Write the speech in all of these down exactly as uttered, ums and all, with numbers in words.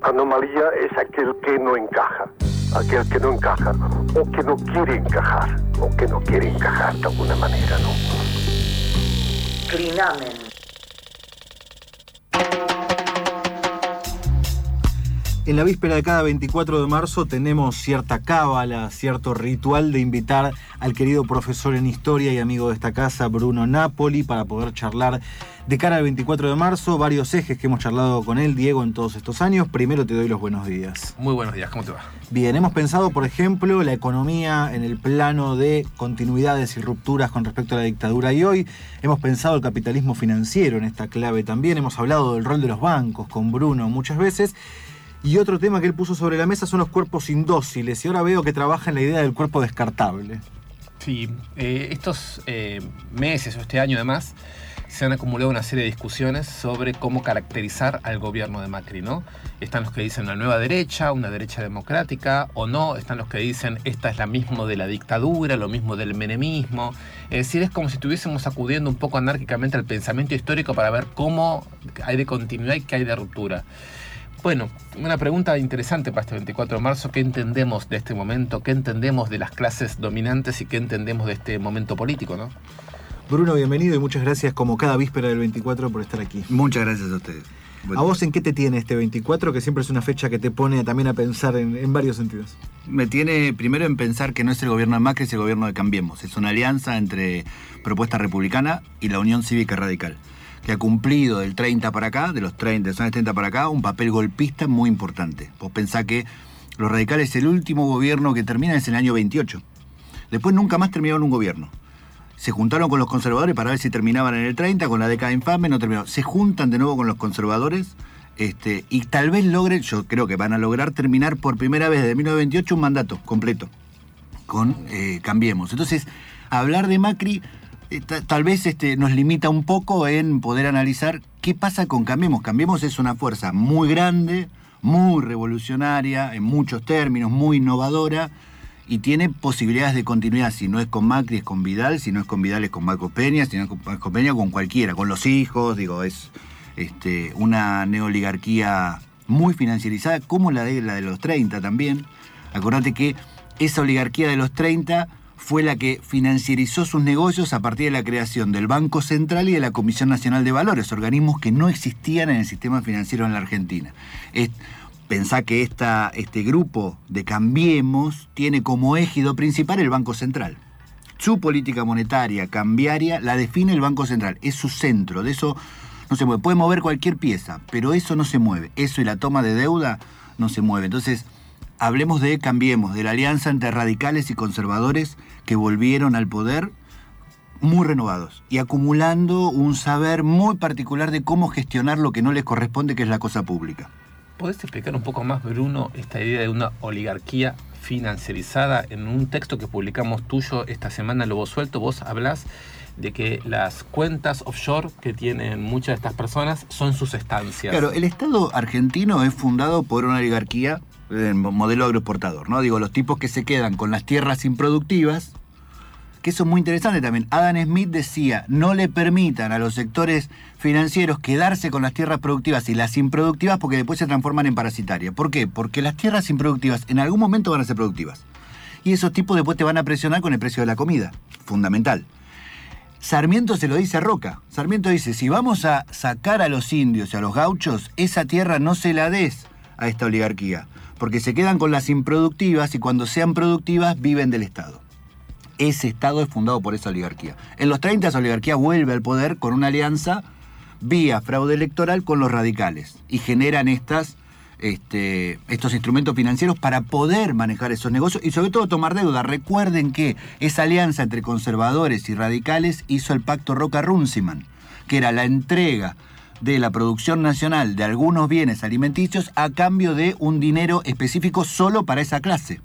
Anomalía es aquel que no encaja, aquel que no encaja, o que no quiere encajar, o que no quiere encajar de alguna manera, ¿no? Clinamen. En la víspera de cada veinticuatro de marzo tenemos cierta cábala, cierto ritual de invitar al querido profesor en historia y amigo de esta casa, Bruno Napoli, para poder charlar de cara al veinticuatro de marzo, varios ejes que hemos charlado con él, Diego, en todos estos años. Primero te doy los buenos días. Muy buenos días, ¿cómo te va? Bien, hemos pensado, por ejemplo, la economía en el plano de continuidades y rupturas con respecto a la dictadura, y hoy hemos pensado el capitalismo financiero en esta clave también. Hemos hablado del rol de los bancos con Bruno muchas veces. Y otro tema que él puso sobre la mesa son los cuerpos indóciles, y ahora veo que trabaja en la idea del cuerpo descartable. Sí, eh, estos eh, meses o este año además se han acumulado una serie de discusiones sobre cómo caracterizar al gobierno de Macri, ¿no? Están los que dicen una nueva derecha, una derecha democrática, o no, están los que dicen esta es la misma de la dictadura, lo mismo del menemismo. Es decir, es como si estuviésemos acudiendo un poco anárquicamente al pensamiento histórico para ver cómo hay de continuidad y qué hay de ruptura. Bueno, una pregunta interesante para este veinticuatro de marzo. ¿Qué entendemos de este momento? ¿Qué entendemos de las clases dominantes? ¿Y qué entendemos de este momento político, no? Bruno, bienvenido y muchas gracias como cada víspera del veinticuatro por estar aquí. Muchas gracias a ustedes. Buen ¿A día. vos en qué te tiene este veinticuatro, que siempre es una fecha que te pone también a pensar en, en varios sentidos? Me tiene primero en pensar que no es el gobierno de Macri, es el gobierno de Cambiemos. Es una alianza entre Propuesta Republicana y la Unión Cívica Radical, que ha cumplido del treinta para acá, de los treinta, de los años treinta para acá, un papel golpista muy importante. Vos pensás que los radicales, el último gobierno que termina es en el año veintiocho. Después nunca más terminaron un gobierno. Se juntaron con los conservadores para ver si terminaban en el treinta, con la década infame, no terminaron. Se juntan de nuevo con los conservadores este, y tal vez logren, yo creo que van a lograr terminar por primera vez desde mil novecientos veintiocho un mandato completo con eh, Cambiemos. Entonces, hablar de Macri tal vez este, nos limita un poco en poder analizar qué pasa con Cambiemos. Cambiemos es una fuerza muy grande, muy revolucionaria, en muchos términos, muy innovadora, y tiene posibilidades de continuidad. Si no es con Macri, es con Vidal; si no es con Vidal, es con Marcos Peña; si no es con Marcos Peña, con cualquiera, con los hijos. Digo, es este, una neoligarquía muy financiarizada, como la de, la de los treinta también. Acordate que esa oligarquía de los treinta fue la que financiarizó sus negocios a partir de la creación del Banco Central y de la Comisión Nacional de Valores, organismos que no existían en el sistema financiero en la Argentina. Es, pensá que esta, este grupo de Cambiemos tiene como ejido principal el Banco Central. Su política monetaria, cambiaria, la define el Banco Central. Es su centro, de eso no se mueve. Puede mover cualquier pieza, pero eso no se mueve. Eso y la toma de deuda no se mueve. Entonces, hablemos de Cambiemos, de la alianza entre radicales y conservadores que volvieron al poder muy renovados y acumulando un saber muy particular de cómo gestionar lo que no les corresponde, que es la cosa pública. ¿Podés explicar un poco más, Bruno, esta idea de una oligarquía financiarizada? En un texto que publicamos tuyo esta semana en Lobo Suelto, vos hablás de que las cuentas offshore que tienen muchas de estas personas son sus estancias. Claro, el Estado argentino es fundado por una oligarquía en modelo agroexportador, ¿no? Digo, los tipos que se quedan con las tierras improductivas, que eso es muy interesante también. Adam Smith decía, no le permitan a los sectores financieros quedarse con las tierras productivas y las improductivas, porque después se transforman en parasitarias. ¿Por qué? Porque las tierras improductivas en algún momento van a ser productivas. Y esos tipos después te van a presionar con el precio de la comida. Fundamental. Sarmiento se lo dice a Roca. Sarmiento dice, si vamos a sacar a los indios y a los gauchos, esa tierra no se la des a esta oligarquía, porque se quedan con las improductivas y cuando sean productivas viven del Estado. Ese Estado es fundado por esa oligarquía. En los treinta esa oligarquía vuelve al poder con una alianza vía fraude electoral con los radicales y generan estas, este, estos instrumentos financieros para poder manejar esos negocios y sobre todo tomar deuda. Recuerden que esa alianza entre conservadores y radicales hizo el pacto Roca-Runciman, que era la entrega de la producción nacional de algunos bienes alimenticios a cambio de un dinero específico solo para esa clase.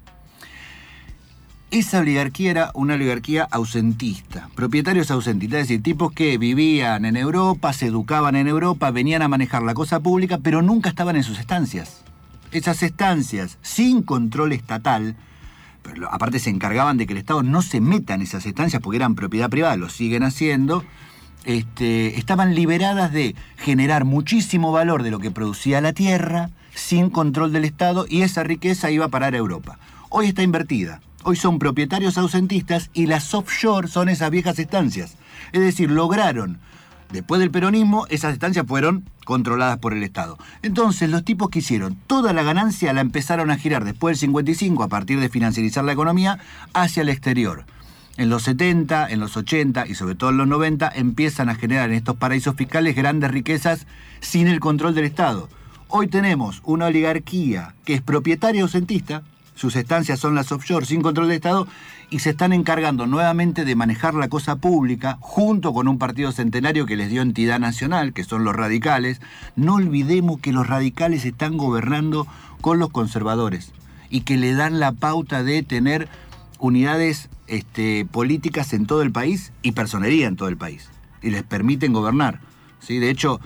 Esa oligarquía era una oligarquía ausentista, propietarios ausentistas, es decir, tipos que vivían en Europa, se educaban en Europa, venían a manejar la cosa pública, pero nunca estaban en sus estancias. Esas estancias, sin control estatal, pero aparte se encargaban de que el Estado no se meta en esas estancias porque eran propiedad privada, lo siguen haciendo, Este, estaban liberadas de generar muchísimo valor de lo que producía la tierra, sin control del Estado, y esa riqueza iba a parar a Europa. Hoy está invertida. Hoy son propietarios ausentistas y las offshore son esas viejas estancias. Es decir, lograron, después del peronismo, esas estancias fueron controladas por el Estado. Entonces, los tipos que hicieron toda la ganancia la empezaron a girar después del cincuenta y cinco, a partir de financiarizar la economía, hacia el exterior. En los setenta, en los ochenta y sobre todo en los noventa empiezan a generar en estos paraísos fiscales grandes riquezas sin el control del Estado. Hoy tenemos una oligarquía que es propietaria ausentista, sus estancias son las offshore sin control del Estado, y se están encargando nuevamente de manejar la cosa pública junto con un partido centenario que les dio entidad nacional, que son los radicales. No olvidemos que los radicales están gobernando con los conservadores y que le dan la pauta de tener unidades este, políticas en todo el país y personería en todo el país, y les permiten gobernar, ¿sí? De hecho,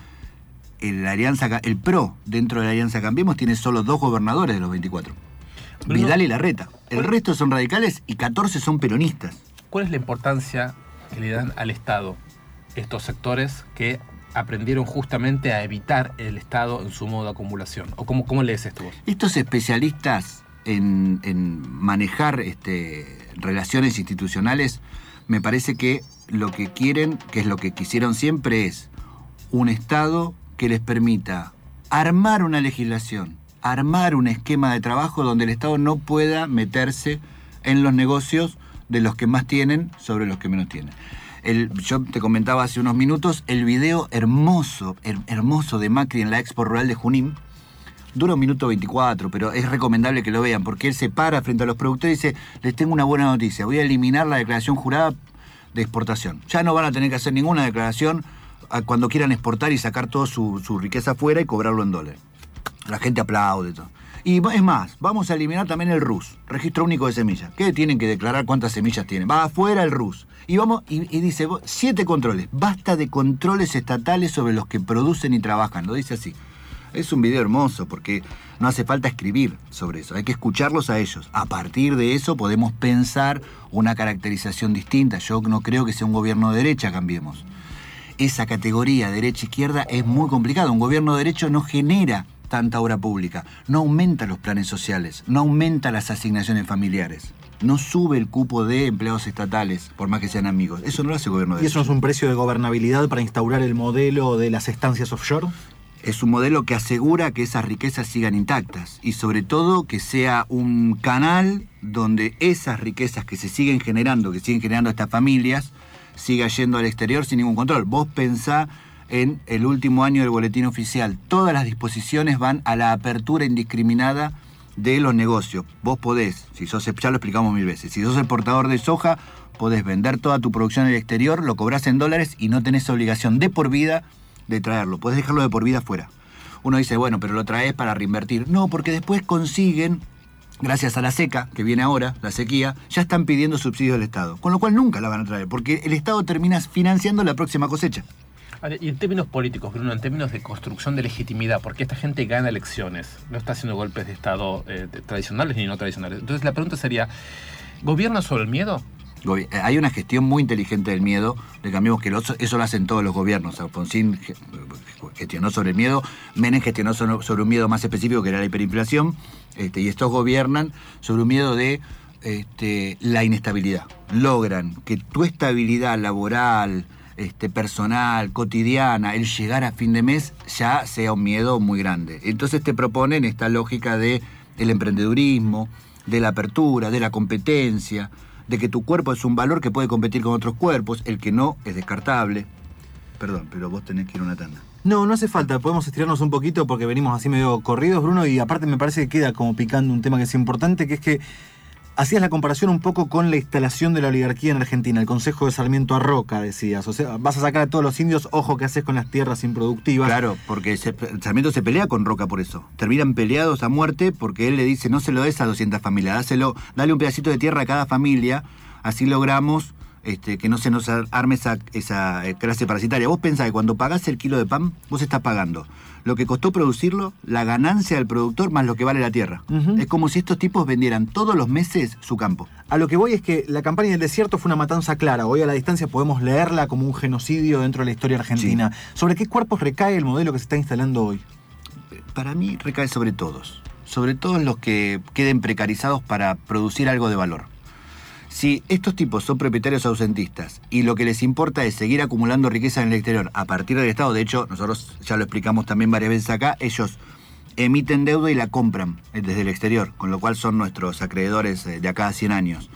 el, Alianza, el P R O dentro de la Alianza Cambiemos tiene solo dos gobernadores de los veinticuatro. Bruno, Vidal y Larreta. El resto son radicales y catorce son peronistas. ¿Cuál es la importancia que le dan al Estado estos sectores que aprendieron justamente a evitar el Estado en su modo de acumulación? ¿O cómo, cómo lees esto vos? Estos especialistas en, en manejar este, relaciones institucionales, me parece que lo que quieren, que es lo que quisieron siempre, es un Estado que les permita armar una legislación, armar un esquema de trabajo donde el Estado no pueda meterse en los negocios de los que más tienen sobre los que menos tienen. El, yo te comentaba hace unos minutos el video hermoso, her, hermoso de Macri en la Expo Rural de Junín. Dura un minuto veinticuatro, pero es recomendable que lo vean, porque él se para frente a los productores y dice: les tengo una buena noticia, voy a eliminar la declaración jurada de exportación. Ya no van a tener que hacer ninguna declaración cuando quieran exportar y sacar toda su, su riqueza afuera y cobrarlo en dólares. La gente aplaude todo. Y es más, vamos a eliminar también el R U S, Registro Único de Semillas. ¿Qué tienen que declarar cuántas semillas tienen? Va afuera el R U S. Y vamos, y, y dice, siete controles. Basta de controles estatales sobre los que producen y trabajan. Lo dice así. Es un video hermoso porque no hace falta escribir sobre eso. Hay que escucharlos a ellos. A partir de eso podemos pensar una caracterización distinta. Yo no creo que sea un gobierno de derecha, Cambiemos. Esa categoría derecha-izquierda es muy complicada. Un gobierno de derecho no genera tanta obra pública, no aumenta los planes sociales, no aumenta las asignaciones familiares, no sube el cupo de empleados estatales, por más que sean amigos. Eso no lo hace el gobierno de derecha. ¿Y eso no es un precio de gobernabilidad para instaurar el modelo de las estancias offshore? Es un modelo que asegura que esas riquezas sigan intactas y sobre todo que sea un canal donde esas riquezas que se siguen generando, que siguen generando estas familias, siga yendo al exterior sin ningún control. Vos pensá en el último año del boletín oficial. Todas las disposiciones van a la apertura indiscriminada de los negocios. Vos podés, si sos, ya lo explicamos mil veces, si sos el portador de soja, podés vender toda tu producción en el exterior, lo cobrás en dólares y no tenés obligación de por vida de traerlo. Podés dejarlo de por vida afuera. Uno dice, bueno, pero lo traes para reinvertir. No, porque después consiguen, gracias a la seca, que viene ahora, la sequía, ya están pidiendo subsidios del Estado. Con lo cual nunca la van a traer, porque el Estado termina financiando la próxima cosecha. Y en términos políticos, Bruno, en términos de construcción de legitimidad, porque esta gente gana elecciones, no está haciendo golpes de Estado eh, tradicionales ni no tradicionales. Entonces la pregunta sería, ¿gobierna sobre el miedo? Hay una gestión muy inteligente del miedo, de Cambiemos, que eso lo hacen todos los gobiernos. Alfonsín gestionó sobre el miedo, Menem gestionó sobre un miedo más específico que era la hiperinflación, este, y estos gobiernan sobre un miedo de este, la inestabilidad. Logran que tu estabilidad laboral, Este, personal, cotidiana, el llegar a fin de mes ya sea un miedo muy grande. Entonces te proponen esta lógica de el emprendedurismo, de la apertura, de la competencia, de que tu cuerpo es un valor que puede competir con otros cuerpos, el que no es descartable. Perdón, pero vos tenés que ir a una tanda. No, no hace falta, podemos estirarnos un poquito porque venimos así medio corridos, Bruno, y aparte me parece que queda como picando un tema que es importante, que es que hacías la comparación un poco con la instalación de la oligarquía en Argentina, el Consejo de Sarmiento a Roca, decías. O sea, vas a sacar a todos los indios, ojo, ¿qué haces con las tierras improductivas? Claro, porque se, Sarmiento se pelea con Roca por eso. Terminan peleados a muerte porque él le dice, no se lo des a doscientas familias, dáselo, dale un pedacito de tierra a cada familia, así logramos este, que no se nos arme esa, esa clase parasitaria. Vos pensás que cuando pagás el kilo de pan, vos estás pagando lo que costó producirlo, la ganancia del productor más lo que vale la tierra. Uh-huh. Es como si estos tipos vendieran todos los meses su campo. A lo que voy es que la campaña del desierto fue una matanza clara. Hoy a la distancia podemos leerla como un genocidio dentro de la historia argentina. Sí. ¿Sobre qué cuerpos recae el modelo que se está instalando hoy? para mí recae sobre todos. Sobre todos los que queden precarizados para producir algo de valor. Si estos tipos son propietarios ausentistas y lo que les importa es seguir acumulando riqueza en el exterior a partir del Estado, de hecho, nosotros ya lo explicamos también varias veces acá, ellos emiten deuda y la compran desde el exterior, con lo cual son nuestros acreedores de acá a cien años.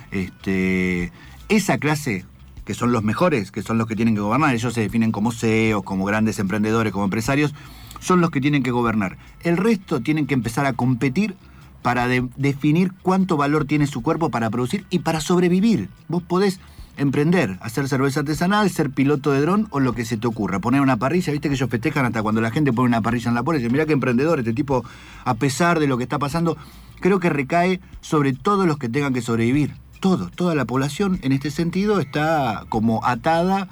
Este, esa clase, que son los mejores, que son los que tienen que gobernar, ellos se definen como C E Os, como grandes emprendedores, como empresarios, son los que tienen que gobernar. El resto tienen que empezar a competir para de- definir cuánto valor tiene su cuerpo para producir y para sobrevivir. Vos podés emprender, hacer cerveza artesanal, ser piloto de dron o lo que se te ocurra. Poner una parrilla, viste que ellos festejan hasta cuando la gente pone una parrilla en la puerta y dicen, mirá qué emprendedor, este tipo, a pesar de lo que está pasando, creo que recae sobre todos los que tengan que sobrevivir. Todo, toda la población en este sentido está como atada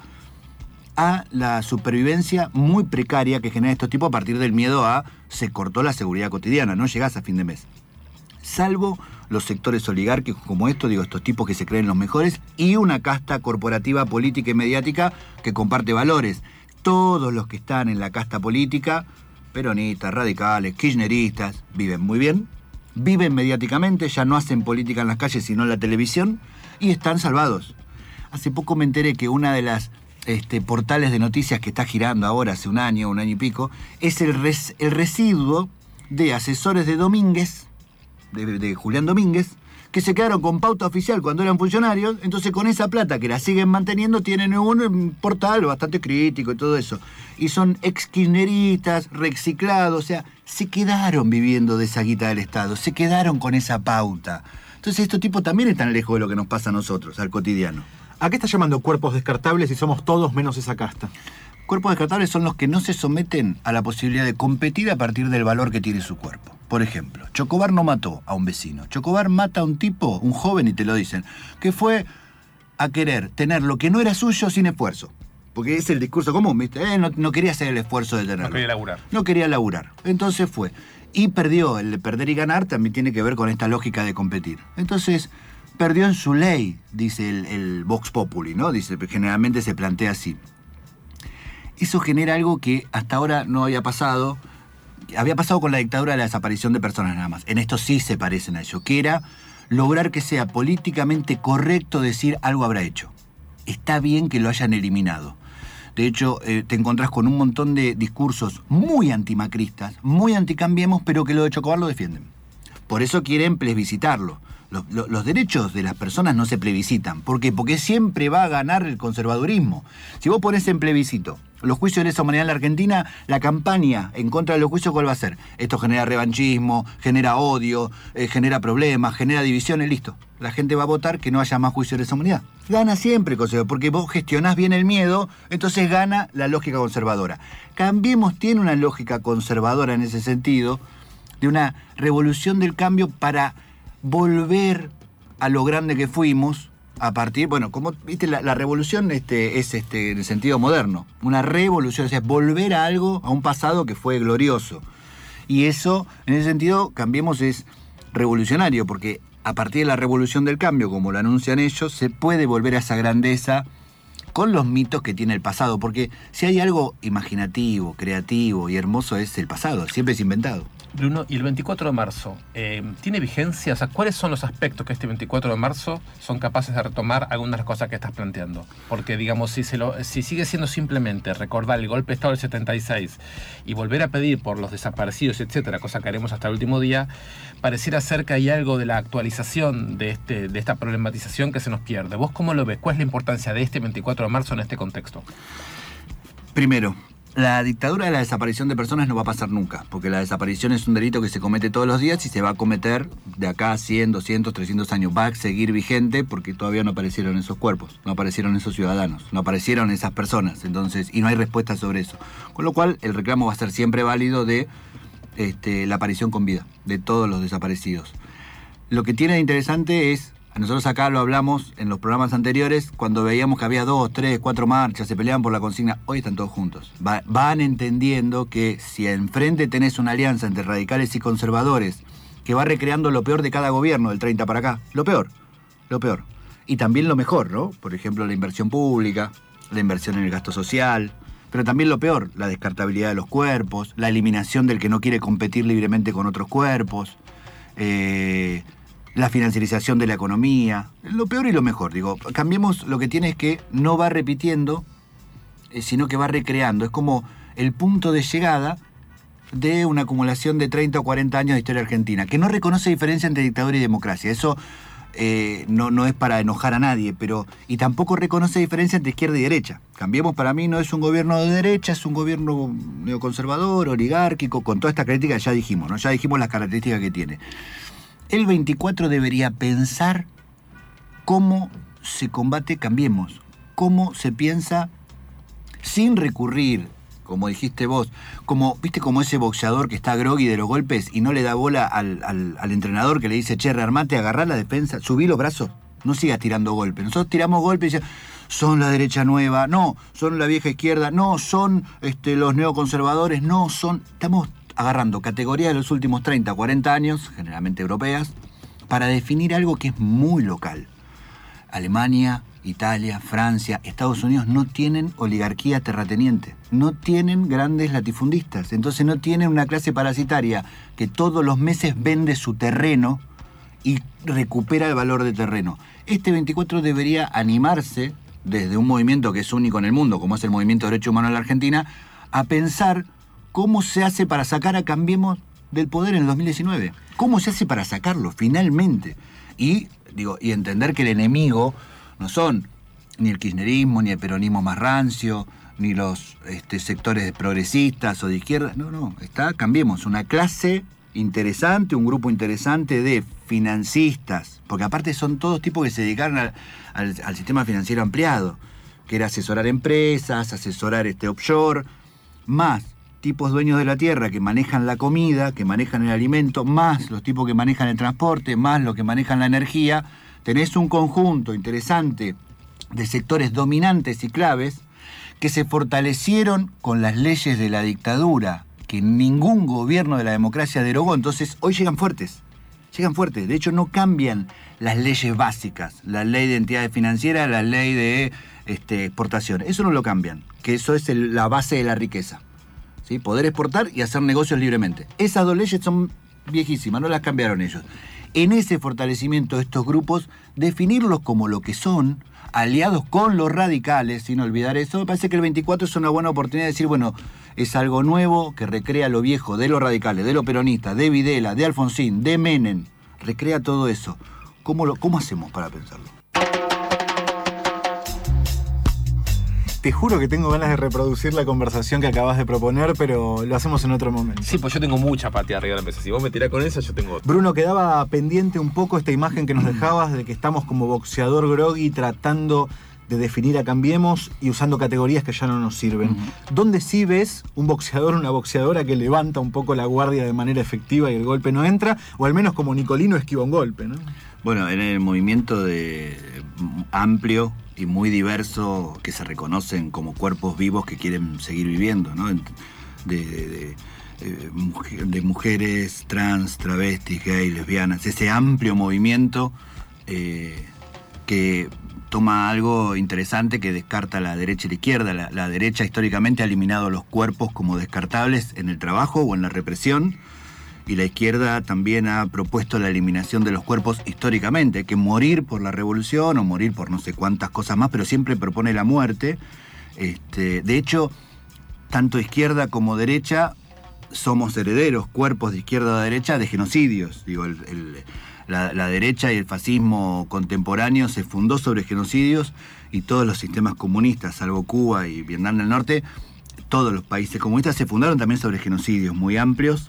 a la supervivencia muy precaria que genera estos tipos a partir del miedo a se cortó la seguridad cotidiana, no llegás a fin de mes. Salvo los sectores oligárquicos como estos, digo, estos tipos que se creen los mejores, y una casta corporativa, política y mediática que comparte valores. Todos los que están en la casta política, peronistas, radicales, kirchneristas, viven muy bien, viven mediáticamente, ya no hacen política en las calles sino en la televisión, y están salvados. Hace poco me enteré que una de las este, portales de noticias que está girando ahora, hace un año, un año y pico, es el, res, el residuo de asesores de Domínguez, De, de Julián Domínguez, que se quedaron con pauta oficial cuando eran funcionarios, entonces con esa plata que la siguen manteniendo tienen un portal bastante crítico y todo eso. Y son ex kirchneristas, reciclados, o sea, se quedaron viviendo de esa guita del Estado, se quedaron con esa pauta. Entonces estos tipos también están lejos de lo que nos pasa a nosotros, al cotidiano. ¿A qué estás llamando cuerpos descartables si somos todos menos esa casta? Cuerpos descartables son los que no se someten a la posibilidad de competir a partir del valor que tiene su cuerpo. Por ejemplo, Chocobar no mató a un vecino. Chocobar mata a un tipo, un joven, y te lo dicen, que fue a querer tener lo que no era suyo sin esfuerzo. Porque es el discurso común, ¿viste? Eh, no, no quería hacer el esfuerzo de tenerlo. No quería laburar. No quería laburar. Entonces fue. Y perdió. El de perder y ganar también tiene que ver con esta lógica de competir. Entonces, perdió en su ley, dice el, el Vox Populi, ¿no? Dice, generalmente se plantea así. Eso genera algo que hasta ahora no había pasado. Había pasado con la dictadura de la desaparición de personas nada más. En esto sí se parecen a ello, que era lograr que sea políticamente correcto decir algo habrá hecho. Está bien que lo hayan eliminado. De hecho, eh, te encontrás con un montón de discursos muy antimacristas, muy anticambiemos, pero que lo de Chocobar lo defienden. Por eso quieren plebiscitarlo. Los, los, los derechos de las personas no se plebiscitan. ¿Por qué? Porque siempre va a ganar el conservadurismo. Si vos ponés en plebiscito los juicios de lesa humanidad en la Argentina, la campaña en contra de los juicios, ¿cuál va a ser? Esto genera revanchismo, genera odio, eh, genera problemas, genera divisiones, listo. La gente va a votar que no haya más juicios de lesa humanidad. Gana siempre el conservador, porque vos gestionás bien el miedo, entonces gana la lógica conservadora. Cambiemos tiene una lógica conservadora en ese sentido, de una revolución del cambio para volver a lo grande que fuimos a partir, bueno, como viste, la, la revolución este, es este, en el sentido moderno, una revolución, o sea, volver a algo, a un pasado que fue glorioso. Y eso, en ese sentido, Cambiemos es revolucionario, porque a partir de la revolución del cambio, como lo anuncian ellos, se puede volver a esa grandeza con los mitos que tiene el pasado, porque si hay algo imaginativo, creativo y hermoso es el pasado, siempre es inventado. Bruno, ¿y el veinticuatro de marzo eh, tiene vigencia? O sea, ¿cuáles son los aspectos que este veinticuatro de marzo son capaces de retomar algunas de las cosas que estás planteando? Porque, digamos, si, se lo, si sigue siendo simplemente recordar el golpe de Estado del setenta y seis y volver a pedir por los desaparecidos, etcétera, cosa que haremos hasta el último día, pareciera ser que hay algo de la actualización de, este, de esta problematización que se nos pierde. ¿Vos cómo lo ves? ¿Cuál es la importancia de este veinticuatro de marzo en este contexto? Primero, la dictadura de la desaparición de personas no va a pasar nunca, porque la desaparición es un delito que se comete todos los días y se va a cometer de acá a cien, doscientos, trescientos años. Va a seguir vigente porque todavía no aparecieron esos cuerpos, no aparecieron esos ciudadanos, no aparecieron esas personas, entonces, y no hay respuesta sobre eso. Con lo cual, el reclamo va a ser siempre válido de este, la aparición con vida de todos los desaparecidos. Lo que tiene de interesante es, nosotros acá lo hablamos en los programas anteriores, cuando veíamos que había dos, tres, cuatro marchas, se peleaban por la consigna, hoy están todos juntos. Va, van entendiendo que si enfrente tenés una alianza entre radicales y conservadores, que va recreando lo peor de cada gobierno, del treinta para acá, lo peor, lo peor. Y también lo mejor, ¿no? Por ejemplo, la inversión pública, la inversión en el gasto social, pero también lo peor, la descartabilidad de los cuerpos, la eliminación del que no quiere competir libremente con otros cuerpos, eh, la financiarización de la economía, lo peor y lo mejor. Digo, Cambiemos lo que tiene es que no va repitiendo, eh, sino que va recreando. Es como el punto de llegada de una acumulación de treinta o cuarenta años de historia argentina, que no reconoce diferencia entre dictadura y democracia. Eso eh, no, no es para enojar a nadie, pero y tampoco reconoce diferencia entre izquierda y derecha. Cambiemos para mí no es un gobierno de derecha, es un gobierno neoconservador, oligárquico, con toda esta crítica que ya dijimos, ¿no? Ya dijimos las características que tiene. El veinticuatro debería pensar cómo se combate Cambiemos, cómo se piensa sin recurrir, como dijiste vos, como, ¿viste como ese boxeador que está groggy de los golpes y no le da bola al, al, al entrenador que le dice, che, rearmate, agarrá la defensa, subí los brazos, no sigas tirando golpes? Nosotros tiramos golpes y decimos, son la derecha nueva, no, son la vieja izquierda, no, son este, los neoconservadores, no, son... Estamos agarrando categorías de los últimos treinta, cuarenta años, generalmente europeas, para definir algo que es muy local. Alemania, Italia, Francia, Estados Unidos no tienen oligarquía terrateniente, no tienen grandes latifundistas, entonces no tienen una clase parasitaria que todos los meses vende su terreno y recupera el valor de terreno. Este veinticuatro debería animarse, desde un movimiento que es único en el mundo, como es el Movimiento de Derechos Humanos en la Argentina, a pensar cómo se hace para sacar a Cambiemos del poder en el dos mil diecinueve. ¿Cómo se hace para sacarlo finalmente? Y, digo, y entender que el enemigo no son ni el kirchnerismo, ni el peronismo más rancio, ni los este, sectores progresistas o de izquierda. No, no, está Cambiemos, una clase interesante, un grupo interesante de financistas, porque aparte son todos tipos que se dedicaron al, al, al sistema financiero ampliado, que era asesorar empresas, asesorar este offshore, más tipos dueños de la tierra que manejan la comida, que manejan el alimento, más los tipos que manejan el transporte, más los que manejan la energía. Tenés un conjunto interesante de sectores dominantes y claves que se fortalecieron con las leyes de la dictadura, que ningún gobierno de la democracia derogó. Entonces hoy llegan fuertes, llegan fuertes. De hecho no cambian las leyes básicas, la ley de entidades financieras, la ley de este, exportación. Eso no lo cambian, que eso es el, la base de la riqueza. ¿Sí? Poder exportar y hacer negocios libremente. Esas dos leyes son viejísimas, no las cambiaron ellos. En ese fortalecimiento de estos grupos, definirlos como lo que son, aliados con los radicales, sin olvidar eso, me parece que el veinticuatro es una buena oportunidad de decir, bueno, es algo nuevo que recrea lo viejo de los radicales, de los peronistas, de Videla, de Alfonsín, de Menem, recrea todo eso. ¿Cómo, lo, cómo hacemos para pensarlo? Te juro que tengo ganas de reproducir la conversación que acabas de proponer, pero lo hacemos en otro momento. Sí, pues yo tengo mucha patria arriba de la mesa. Si vos me tirás con esa, yo tengo otra. Bruno, quedaba pendiente un poco esta imagen que nos dejabas de que estamos como boxeador groggy tratando de definir a Cambiemos y usando categorías que ya no nos sirven. Uh-huh. ¿Dónde sí ves un boxeador, una boxeadora que levanta un poco la guardia de manera efectiva y el golpe no entra? O al menos como Nicolino esquiva un golpe, ¿no? Bueno, en el movimiento de amplio y muy diverso que se reconocen como cuerpos vivos que quieren seguir viviendo, ¿no? De, de, de, de mujeres trans, travestis, gays, lesbianas, ese amplio movimiento eh, que toma algo interesante que descarta la derecha y la izquierda. La, la derecha históricamente ha eliminado los cuerpos como descartables en el trabajo o en la represión, y la izquierda también ha propuesto la eliminación de los cuerpos históricamente. Hay que morir por la revolución o morir por no sé cuántas cosas más, pero siempre propone la muerte. Este, de hecho, tanto izquierda como derecha somos herederos, cuerpos de izquierda o de derecha, de genocidios. Digo, el, el, la, la derecha y el fascismo contemporáneo se fundó sobre genocidios, y todos los sistemas comunistas, salvo Cuba y Vietnam del Norte, todos los países comunistas se fundaron también sobre genocidios muy amplios.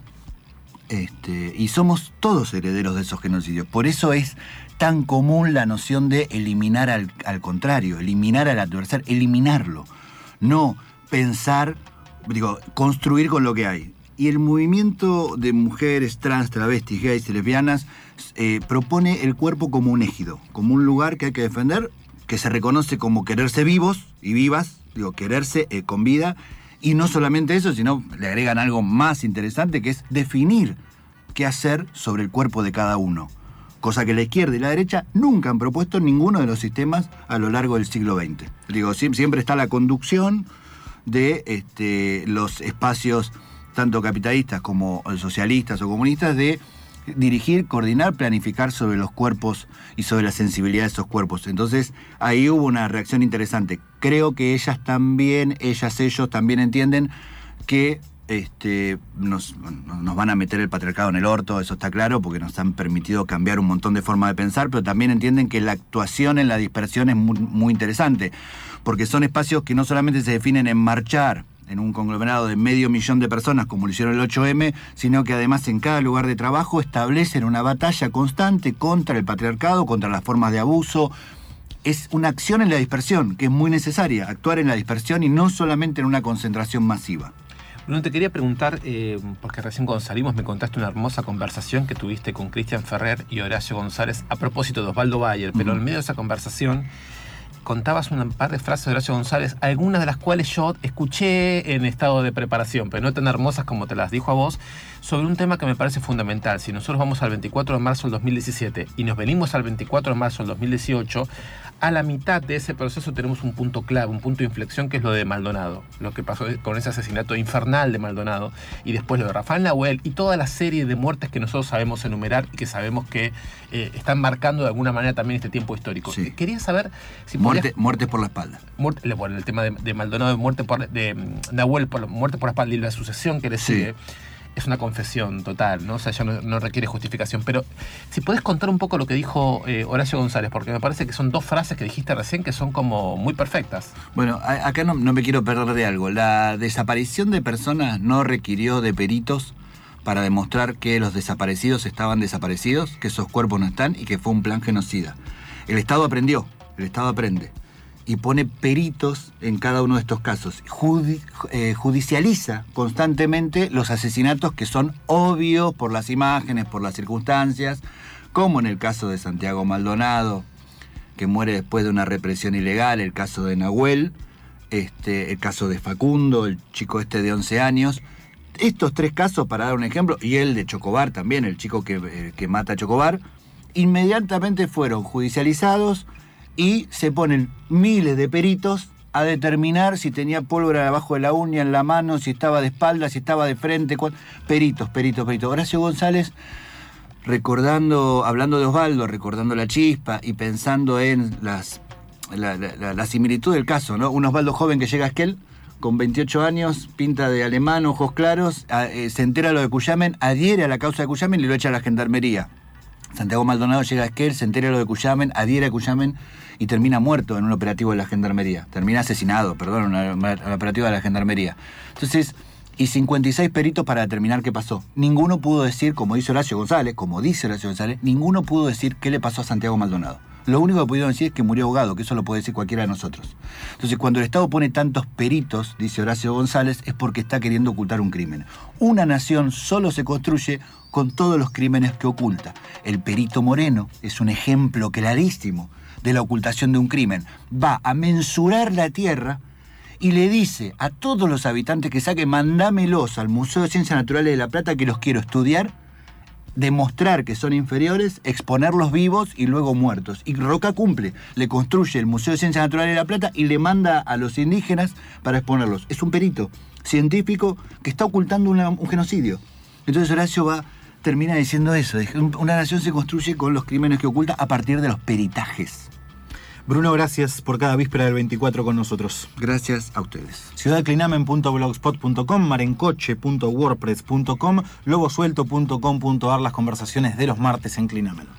Este, y somos todos herederos de esos genocidios. Por eso es tan común la noción de eliminar al, al contrario, eliminar al adversario, eliminarlo. No pensar, digo, construir con lo que hay. Y el movimiento de mujeres trans, travestis, gays y lesbianas eh, propone el cuerpo como un égido, como un lugar que hay que defender, que se reconoce como quererse vivos y vivas, digo, quererse eh, con vida. Y no solamente eso, sino le agregan algo más interesante, que es definir qué hacer sobre el cuerpo de cada uno. Cosa que la izquierda y la derecha nunca han propuesto en ninguno de los sistemas a lo largo del siglo veinte. Digo, siempre está la conducción de este, los espacios tanto capitalistas como socialistas o comunistas de dirigir, coordinar, planificar sobre los cuerpos y sobre la sensibilidad de esos cuerpos. Entonces, ahí hubo una reacción interesante. Creo que ellas también, ellas, ellos también entienden que este, nos, nos van a meter el patriarcado en el orto, eso está claro, porque nos han permitido cambiar un montón de formas de pensar, pero también entienden que la actuación en la dispersión es muy, muy interesante, porque son espacios que no solamente se definen en marchar, en un conglomerado de medio millón de personas como lo hicieron el ocho eme, sino que además en cada lugar de trabajo establecen una batalla constante contra el patriarcado, contra las formas de abuso. Es una acción en la dispersión, que es muy necesaria, actuar en la dispersión y no solamente en una concentración masiva. Bruno, te quería preguntar, eh, porque recién cuando salimos me contaste una hermosa conversación que tuviste con Cristian Ferrer y Horacio González a propósito de Osvaldo Bayer, pero uh-huh. en medio de esa conversación contabas un par de frases de Horacio González, algunas de las cuales yo escuché en estado de preparación, pero no tan hermosas como te las dijo a vos, sobre un tema que me parece fundamental. Si nosotros vamos al veinticuatro de marzo del dos mil diecisiete y nos venimos al veinticuatro de marzo del dos mil dieciocho, a la mitad de ese proceso tenemos un punto clave, un punto de inflexión, que es lo de Maldonado, lo que pasó con ese asesinato infernal de Maldonado, y después lo de Rafael Nahuel y toda la serie de muertes que nosotros sabemos enumerar y que sabemos que eh, están marcando de alguna manera también este tiempo histórico. Sí. Quería saber si Muerte, podías... muerte por la espalda. Muerte, bueno, el tema de, de Maldonado, de muerte por de Nahuel, por muerte por la espalda y la sucesión que le sigue. Sí. Es una confesión total, ¿no? O sea, ya no, no requiere justificación. Pero si podés contar un poco lo que dijo eh, Horacio González, porque me parece que son dos frases que dijiste recién que son como muy perfectas. Bueno, a, acá no, no me quiero perder de algo. La desaparición de personas no requirió de peritos para demostrar que los desaparecidos estaban desaparecidos, que esos cuerpos no están y que fue un plan genocida. El Estado aprendió, el Estado aprende. Y pone peritos en cada uno de estos casos. Judi- eh, judicializa constantemente los asesinatos que son obvios por las imágenes, por las circunstancias, como en el caso de Santiago Maldonado, que muere después de una represión ilegal, el caso de Nahuel, este, el caso de Facundo, el chico este de once años. Estos tres casos, para dar un ejemplo, y el de Chocobar también, el chico que, eh, que mata a Chocobar, inmediatamente fueron judicializados y se ponen miles de peritos a determinar si tenía pólvora debajo de la uña, en la mano, si estaba de espalda, si estaba de frente. Cuál... Peritos, peritos, peritos. Horacio González, recordando, hablando de Osvaldo, recordando la chispa y pensando en las, la, la, la similitud del caso, ¿no? Un Osvaldo joven que llega a Esquel, con veintiocho años, pinta de alemán, ojos claros, a, eh, se entera lo de Cuyamen, adhiere a la causa de Cuyamen y lo echa a la gendarmería. Santiago Maldonado llega a Esquel, se entera lo de Cuyamen, adhiere a Cuyamen y termina muerto en un operativo de la Gendarmería. Termina asesinado, perdón, en un operativo de la Gendarmería. Entonces, y cincuenta y seis peritos para determinar qué pasó. Ninguno pudo decir, como dice Horacio González, como dice Horacio González, ninguno pudo decir qué le pasó a Santiago Maldonado. Lo único que pudieron decir es que murió ahogado, que eso lo puede decir cualquiera de nosotros. Entonces, cuando el Estado pone tantos peritos, dice Horacio González, es porque está queriendo ocultar un crimen. Una nación solo se construye con todos los crímenes que oculta. El perito Moreno es un ejemplo clarísimo de la ocultación de un crimen. Va a mensurar la tierra y le dice a todos los habitantes que saquen, mandámelos al Museo de Ciencias Naturales de La Plata que los quiero estudiar, demostrar que son inferiores, exponerlos vivos y luego muertos. Y Roca cumple, le construye el Museo de Ciencias Naturales de La Plata y le manda a los indígenas para exponerlos. Es un perito científico que está ocultando una, un genocidio. Entonces Horacio va, termina diciendo eso, una nación se construye con los crímenes que oculta a partir de los peritajes. Bruno, gracias por cada víspera del veinticuatro con nosotros. Gracias a ustedes. ciudad clinamen punto blogspot punto com, marencoche punto wordpress punto com, lobosuelto punto com punto ar, las conversaciones de los martes en Clinamen.